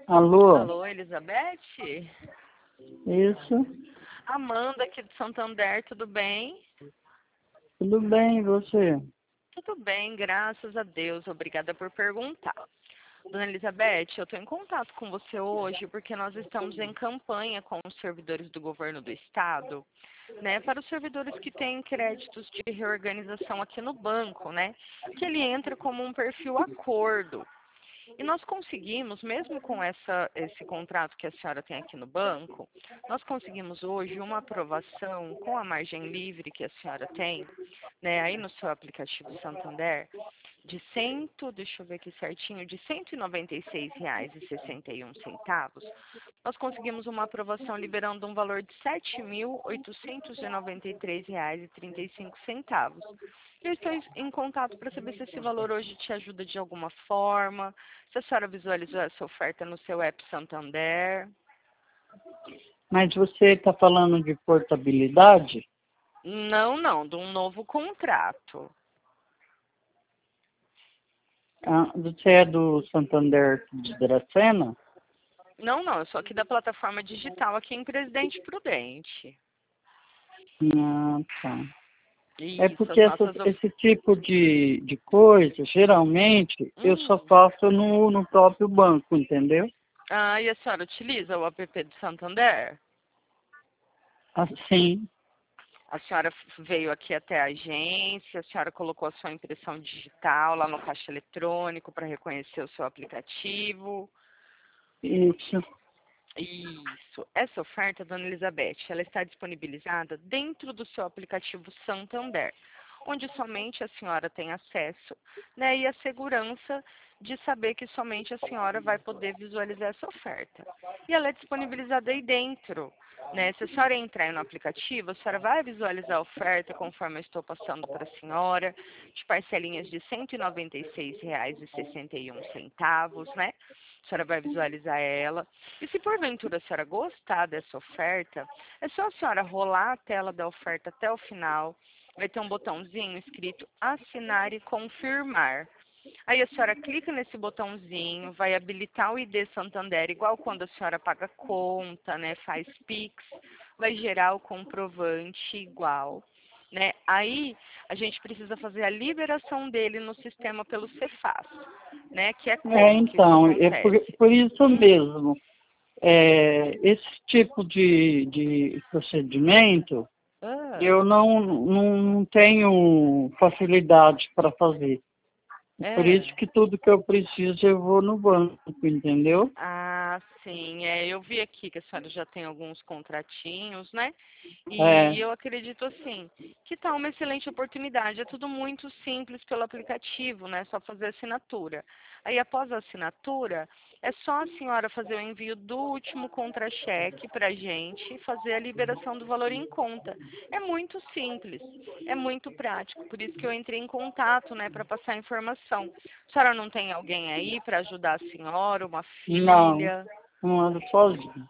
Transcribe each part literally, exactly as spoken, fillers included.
Alô? Alô, Elizabeth? Isso? Amanda aqui de Santander, tudo bem? Tudo bem, e você? Tudo bem, graças a Deus. Obrigada por perguntar. Dona Elizabeth, eu estou em contato com você hoje porque nós estamos em campanha com os servidores do governo do estado, né, para os servidores que têm créditos de reorganização aqui no banco, né, que ele entra como um perfil acordo. E nós conseguimos, mesmo com essa, esse contrato que a senhora tem aqui no banco, nós conseguimos hoje uma aprovação com a margem livre que a senhora tem, né, aí no seu aplicativo Santander, de cento, deixa eu ver aqui certinho, de cento e noventa e seis reais e sessenta e um centavos, nós conseguimos uma aprovação liberando um valor de sete mil oitocentos e noventa e três reais e trinta e cinco centavos. Eu estou em contato para saber se esse valor hoje te ajuda de alguma forma, se a senhora visualizou essa oferta no seu app Santander. Mas você está falando de portabilidade? Não, não, de um novo contrato. Ah, você é do Santander de Dracena? Não, não, eu sou aqui da plataforma digital, aqui em Presidente Prudente. Ah, tá. É Isso, porque as essa, nossas... of- esse tipo de, de coisa, geralmente, eu só Hum. faço no, no próprio banco, entendeu? Ah, e a senhora utiliza o app do Santander? Assim, A senhora veio aqui até a agência, a senhora colocou a sua impressão digital lá no caixa eletrônico para reconhecer o seu aplicativo. isso. Isso. Essa oferta, dona Elizabeth, ela está disponibilizada dentro do seu aplicativo Santander, onde somente a senhora tem acesso, né, e a segurança de saber que somente a senhora vai poder visualizar essa oferta. E ela é disponibilizada aí dentro, né? Se a senhora entrar aí no aplicativo, a senhora vai visualizar a oferta conforme eu estou passando para a senhora, de parcelinhas de cento e noventa e seis reais e sessenta e um centavos, né? A senhora vai visualizar ela. E se porventura a senhora gostar dessa oferta, é só a senhora rolar a tela da oferta até o final. Vai ter um botãozinho escrito assinar e confirmar. Aí a senhora clica nesse botãozinho, vai habilitar o I D Santander, igual quando a senhora paga conta, né, faz Pix, vai gerar o comprovante igual. Né? Aí a gente precisa fazer a liberação dele no sistema pelo Cefaz, né? Que é É, como que isso então, é por, acontece? por isso Hum, mesmo. É, esse tipo de, de procedimento, ah, eu não, não, não tenho facilidade para fazer. É por isso é. que tudo que eu preciso eu vou no banco, entendeu? Ah, sim. É, eu vi aqui que a senhora já tem alguns contratinhos, né? E É, eu acredito assim, que tá uma excelente oportunidade. É tudo muito simples pelo aplicativo, né? Só fazer assinatura. Aí após a assinatura, é só a senhora fazer o envio do último contra-cheque para a gente e fazer a liberação do valor em conta. É muito simples, é muito prático. Por isso que eu entrei em contato, né, para passar a informação. A senhora não tem alguém aí para ajudar a senhora, uma não, filha? não ando sozinho.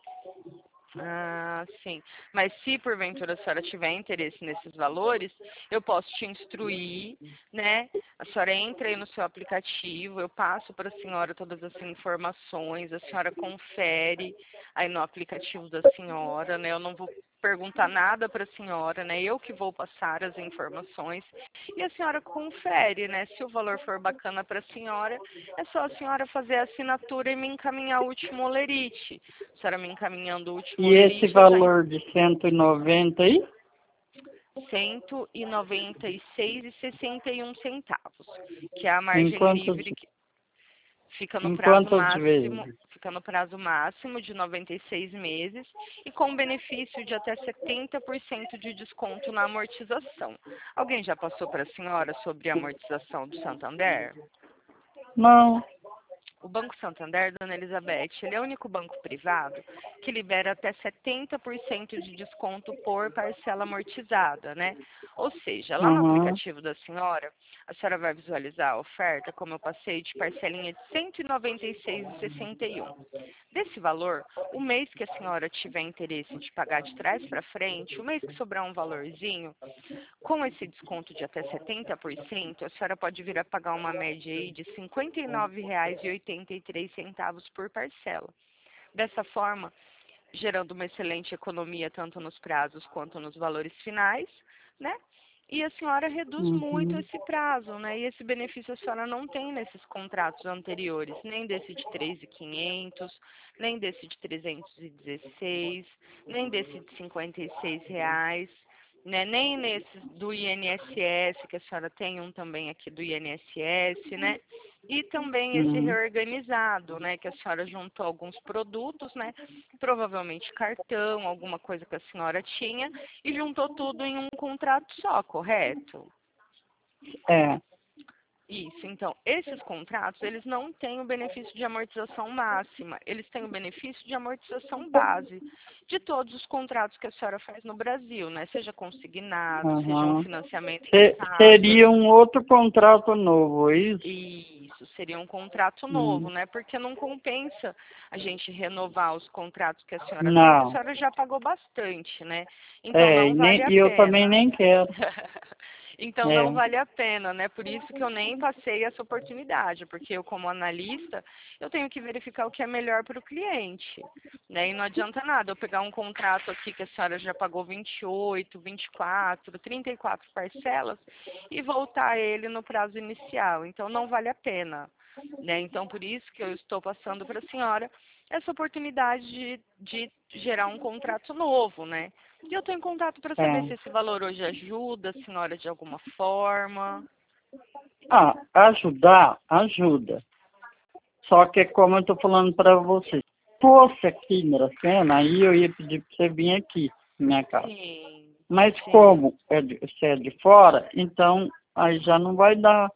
Ah, sim. Mas se porventura a senhora tiver interesse nesses valores, eu posso te instruir, né? A senhora entra aí no seu aplicativo, eu passo para a senhora todas as informações, a senhora confere aí no aplicativo da senhora, né? Eu não vou perguntar nada para a senhora, né? Eu que vou passar as informações e a senhora confere, né? Se o valor for bacana para a senhora, é só a senhora fazer a assinatura e me encaminhar o último olerite. A senhora me encaminhando o último E esse olerite, eu já valor de cento e noventa aí, cento e noventa e seis e sessenta e um centavos, que é a em margem quantas, livre que fica no em prazo quantas máximo, vezes? fica no prazo máximo de noventa e seis meses e com benefício de até setenta por cento de desconto na amortização. Alguém já passou para a senhora sobre a amortização do Santander? Não, O Banco Santander, dona Elizabeth, ele é o único banco privado que libera até setenta por cento de desconto por parcela amortizada, né? Ou seja, lá no uhum. aplicativo da senhora, a senhora vai visualizar a oferta, como eu passei, de parcelinha de cento e noventa e seis reais e sessenta e um centavos. Desse valor, o mês que a senhora tiver interesse de pagar de trás para frente, o mês que sobrar um valorzinho, com esse desconto de até setenta por cento, a senhora pode vir a pagar uma média aí de cinquenta e nove reais e oitenta e três centavos por parcela. dessa forma, gerando uma excelente economia tanto nos prazos quanto nos valores finais, né? E a senhora reduz Uhum. muito esse prazo, né? E esse benefício a senhora não tem nesses contratos anteriores, nem desse de três mil e quinhentos, nem desse de trezentos e dezesseis, nem desse de cinquenta e seis reais, né? Nem nesse do I N S S, que a senhora tem um também aqui do I N S S, né? E também esse Uhum. reorganizado, né? Que a senhora juntou alguns produtos, né? Provavelmente cartão, alguma coisa que a senhora tinha, e juntou tudo em um contrato só, correto? É, Isso, então, esses contratos, eles não têm o benefício de amortização máxima, eles têm o benefício de amortização base de todos os contratos que a senhora faz no Brasil, né? Seja consignado, seja um aham. financiamento em Se- casa. Seria um outro contrato novo, é isso? Isso, seria um contrato novo, Hum. né? Porque não compensa a gente renovar os contratos que a senhora tem, porque a Não. senhora já pagou bastante, né? Então É, não e vale nem, a e eu também pena. nem quero. Então não É, vale a pena, né? Por isso que eu nem passei essa oportunidade, porque eu como analista, eu tenho que verificar o que é melhor para o cliente, né? E não adianta nada eu pegar um contrato aqui que a senhora já pagou vinte e oito, vinte e quatro, trinta e quatro parcelas e voltar ele no prazo inicial. Então não vale a pena, né? Então por isso que eu estou passando para a senhora essa oportunidade de, de gerar um contrato novo, né? E eu estou em contato para saber é. se esse valor hoje ajuda a senhora de alguma forma. Ah, ajudar, ajuda. Só que como eu estou falando para você, se fosse aqui em Dracena, aí eu ia pedir para você vir aqui, na minha casa. Sim, Mas sim. como é de, você é de fora, então aí já não vai dar.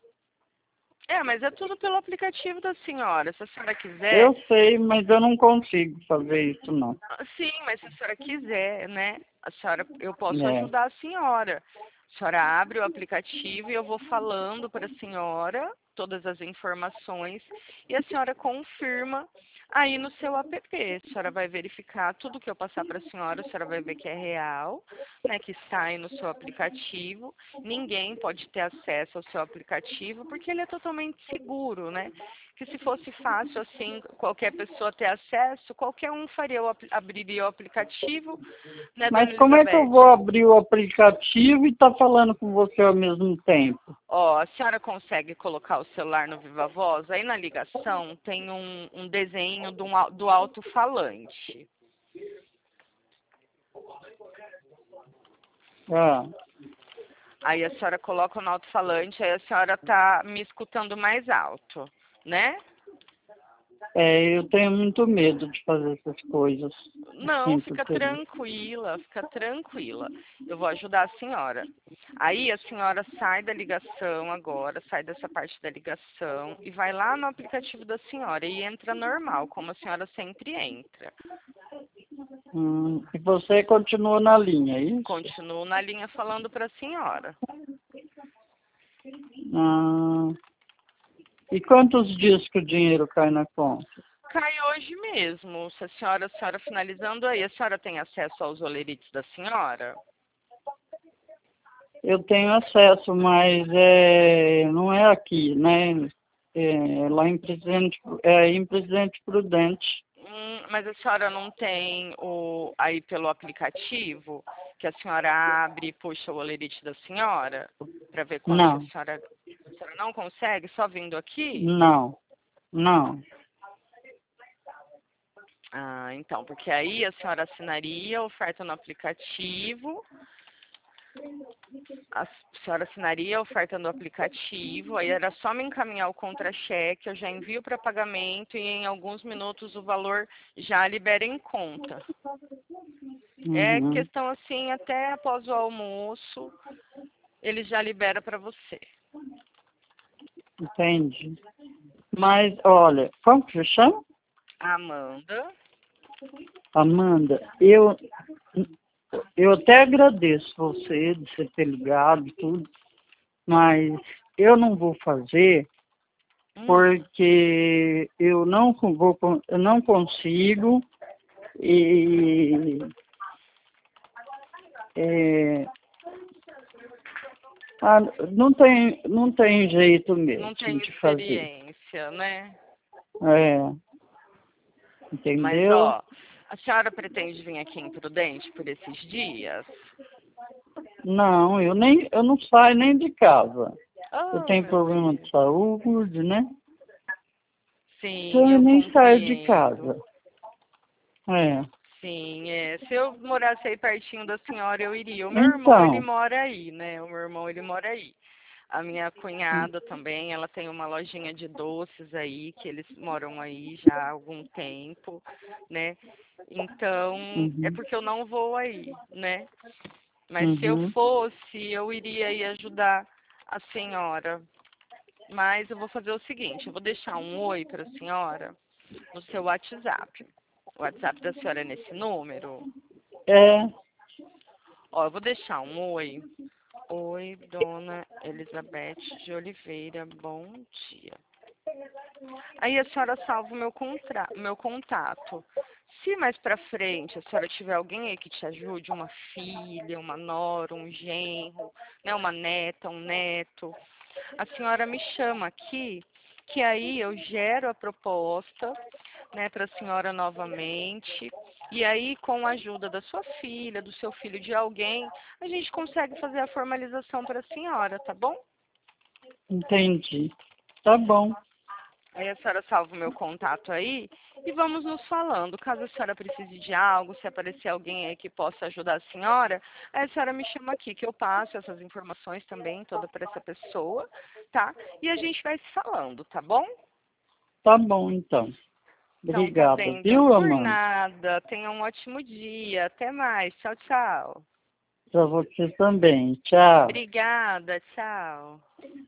É, mas é tudo pelo aplicativo da senhora. Se a senhora quiser, Eu sei, mas eu não consigo fazer isso, não. ah, sim, mas se a senhora quiser, né? A senhora, eu posso É. ajudar a senhora. A senhora abre o aplicativo e eu vou falando para a senhora todas as informações e a senhora confirma aí no seu app. A senhora vai verificar tudo que eu passar para a senhora, a senhora vai ver que é real, né? Que está aí no seu aplicativo. Ninguém pode ter acesso ao seu aplicativo porque ele é totalmente seguro, né? Que se fosse fácil assim, qualquer pessoa ter acesso, qualquer um faria o, apl- abriria o aplicativo, né, Mas dona como é que eu vou Elizabeth? abrir o aplicativo e estar falando com você ao mesmo tempo? Ó, a senhora consegue colocar o celular no Viva Voz? Aí na ligação tem um, um desenho do, al- do alto-falante. Ah, Aí a senhora coloca no alto-falante, aí a senhora tá me escutando mais alto, né? é, eu tenho muito medo de fazer essas coisas. Não, Assim, por fica telefone. tranquila, fica tranquila. Eu vou ajudar a senhora. Aí a senhora sai da ligação agora, sai dessa parte da ligação e vai lá no aplicativo da senhora e entra normal, como a senhora sempre entra. Hum, e você continua na linha, é isso? Continuo na linha falando para a senhora. Ah, e quantos dias que o dinheiro cai na conta? Cai hoje mesmo. Se a senhora, a senhora finalizando aí, a senhora tem acesso aos olerites da senhora? Eu tenho acesso, mas é, não é aqui, né? É lá em Presidente, é em Presidente Prudente. Hum, mas a senhora não tem o aí pelo aplicativo que a senhora abre e puxa o olerite da senhora para ver quanto que a Não, senhora, a senhora não consegue só vindo aqui? não, não. Ah, então, porque aí a senhora assinaria a oferta no aplicativo, a senhora assinaria a oferta no aplicativo, aí era só me encaminhar o contra-cheque, eu já envio para pagamento e em alguns minutos o valor já libera em conta. É Uhum, questão assim, até após o almoço, ele já libera para você. entendi. Mas, olha, como que você chama? Amanda, Amanda, eu, eu até agradeço você de você ter ligado e tudo, mas eu não vou fazer hum, porque eu não vou, con- eu não consigo e é, ah, não tem, não tem jeito não mesmo tem de fazer. experiência, né? É, Mas, entendeu? ó, a senhora pretende vir aqui em Prudente por esses dias? Não, eu nem, eu não saio nem de casa. Eu Oh, tenho meu problema Deus. de saúde, né? Então Sim, eu eu nem saio de compreendo. casa. É. Sim, é. Se eu morasse aí pertinho da senhora, eu iria. O meu irmão, ele Então, mora aí, né? O meu irmão, ele mora aí. A minha cunhada também, ela tem uma lojinha de doces aí, que eles moram aí já há algum tempo, né? Então, é uhum, porque eu não vou aí, né? Mas se eu uhum, fosse, eu iria aí ajudar a senhora. Mas eu vou fazer o seguinte, eu vou deixar um oi para a senhora no seu WhatsApp. O WhatsApp da senhora é nesse número? é, Ó, eu vou deixar um oi. Oi, dona Elizabeth de Oliveira, bom dia. Aí a senhora salva o meu, contra... meu contato. Se mais pra frente a senhora tiver alguém aí que te ajude, uma filha, uma nora, um genro, né, uma neta, um neto, a senhora me chama aqui, que aí eu gero a proposta, né, para a senhora novamente. E aí, com a ajuda da sua filha, do seu filho, de alguém, a gente consegue fazer a formalização para a senhora, tá bom? entendi. Tá bom, Aí a senhora salva o meu contato aí e vamos nos falando. Caso a senhora precise de algo, se aparecer alguém aí que possa ajudar a senhora, aí a senhora me chama aqui, que eu passo essas informações também toda para essa pessoa, tá? E a gente vai se falando, tá bom? tá bom então. Então tá Obrigada, bem, dona. viu, Por Amanda? nada. Tenha um ótimo dia. Até mais. Tchau, tchau. Pra você também. Tchau. Obrigada. Tchau.